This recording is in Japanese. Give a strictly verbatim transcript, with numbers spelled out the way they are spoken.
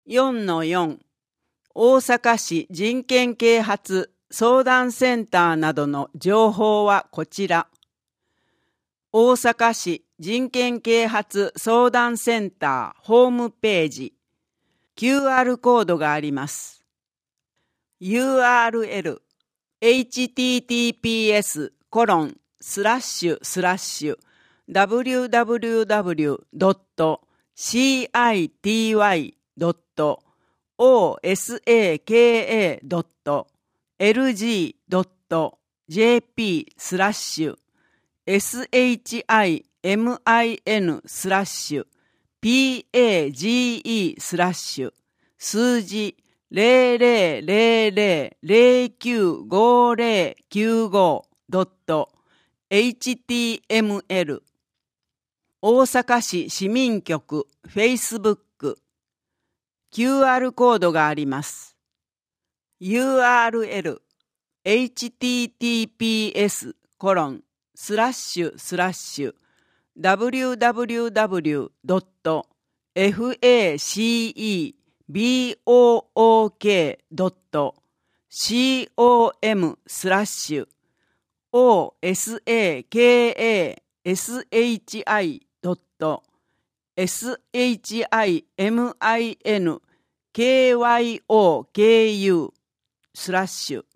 よんのよん 大阪市人権啓発相談センターなどの情報はこちら。大阪市人権啓発相談センターホームページ キューアール コードがあります。ユーアールエル エイチティーティーピーエス コロンスラッシュスラッシュ ダブリューダブリューダブリュー ドット シーアイティーワイ ドット オーエスエーケーエー ドット エルジー ドット ジェーピー スラッシュ エスエイチアイエムアイエヌ スラッシュ ピーエージーイー スラッシュ数字 ゼロゼロゼロゼロゼロきゅうごゼロきゅうご ドット エイチティーエムエル 大阪市市民局 Facebook キューアール コードがあります。ユーアールエル エイチティーティーピーエス コロンスラッシュスラッシュ ダブリューダブリューダブリュー ドット ファクボーク ドット コム スラッシュ オーエスエーケーエーエスエイチアイ ドット シミン ケーワイオーケーユー スラッシュ